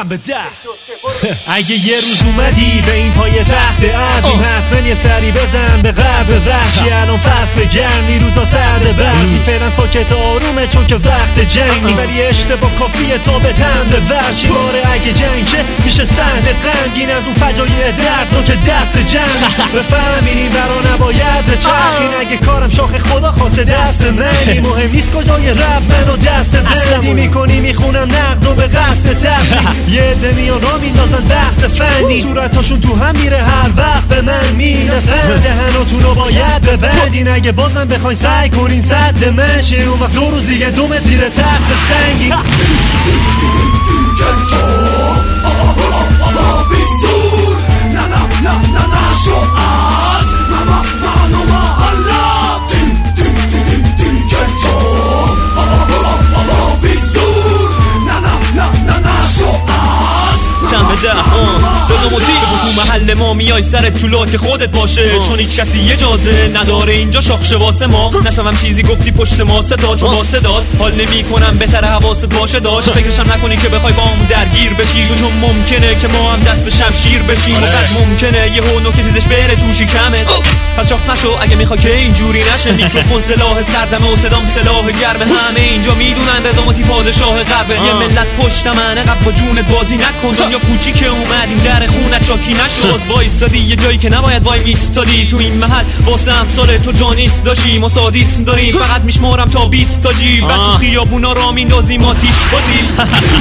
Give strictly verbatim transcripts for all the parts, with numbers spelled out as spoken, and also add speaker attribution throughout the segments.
Speaker 1: چند به ده. اگه یه روز اومدی به این پای تخت عظیم حتما یه سری بزن به قلب وحشی. الان فصل گرمی روزا سرد برفی فعلا ساکت آرومه چون که وقت جنگ نی، ولی اشتباه کافیه تا به تند ورشی. باره اگه جنگ شه میشه صحنه غمگین از اون فجایع دردناک دست جنگ. بفهمین این برا نباید به چرخین، اگه کارم شاخ خدا خواسته دست منی. مهم نیست کجای رب من و دست بندی میکنی میخونم نقد و به قصد تفریح. یه عده میان را میندازن بحث فنی، صورتاشون تو هم میره هر وقت به من میرسن. دهناتون رو باید ببندین اگه بازم بخواین سعی کنین صد من شه. اون وقت دو روز دیگه دومت زیر تخت سنگی.
Speaker 2: لازم دیر بود تو محل ما میای سرت تو لاک خودت باشه، چون هیچ کسی اجازه نداره اینجا شاخشه واسه ما. نشوم چیزی گفتی پشت ما ستا چون با صدات حال نمی کنم بهتر حواست باشه داشت. فکرشم نکنی که بخوای با همون درگیر بشی، چون ممکنه که ما هم دست به شمشیر بشیم و قد ممکنه یه هونو که چیزش بره توشی کمه. پس شاخ نشو اگه میخوای که اینجوری نشه. میکروفون سلاح سردمه و صدام سلاح گرمه، همه اینجا میدونن رضامتی پادشاه غربه. یه ملت پشت منه قد با جونت بازی نکن، دنیا کوچیکه اومدیم در خونت چاکی نشو. باز وایستادی یه جایی که نباید وای میستادی، تو این محل واسه امثال تو جانیست داشی. ما سادیست داریم فقط میشمارم تا بیست تا جیب، بعد تو خیابونا را میندازیم آتیش بازی.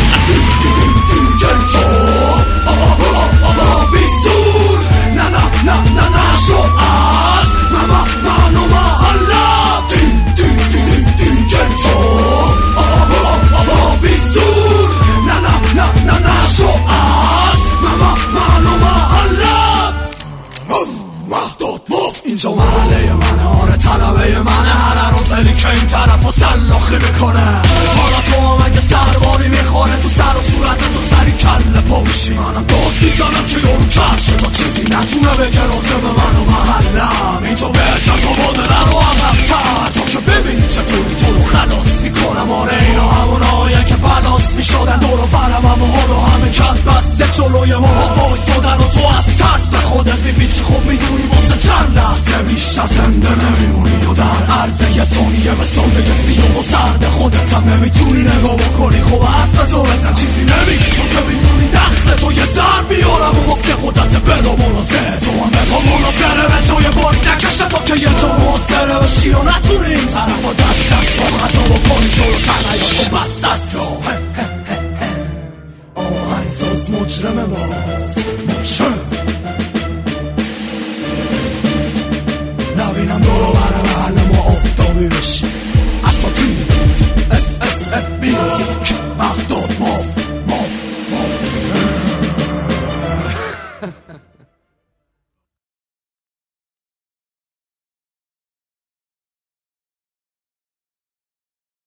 Speaker 3: اینجا محله منه، آره طلبه منه، هر روزلی که این طرف و سلاخی میکنه. حالا تو هم اگه سرباری میخوره تو سر و صورت تو سری کل پا میشی. منم داد میزنم که یارو کرشه تا چیزی نتونه بگه راجع به من و محلم. اینجا بهتر تا باده نرو عقب‌تر تا که ببینی چطوری تو رو خلاص میکنم. آره اینا همونایه که پلاس میشدن دور و برم هم و حالا همه کت بسته جلوی ما وایستادن و تو از ترس به خودت میپیچی. خب میدونی واسه چند لحظه بیشتر زنده نمیمونی و در عرض یه ثانیه به ساله سیاه و سرد خودت هم نمیتونی نگاه بکنی. خب حرف تو بزن چیزی نمیگی چون که میدونی دخل تو یه سر بیارم و مفت خودت بلا مناظره. تو هم بپا مناظره به جای باید نکشه تا که یه جا محاصره بشی و نتونی این طرف و دست دست با خطا بکنی جلو تنهیاتو بس دست رو. آهنگساز مجرم باز مجرم نبینم دورو بر محل ما آفتابی بشی. اساتید اس اس اف میوزیک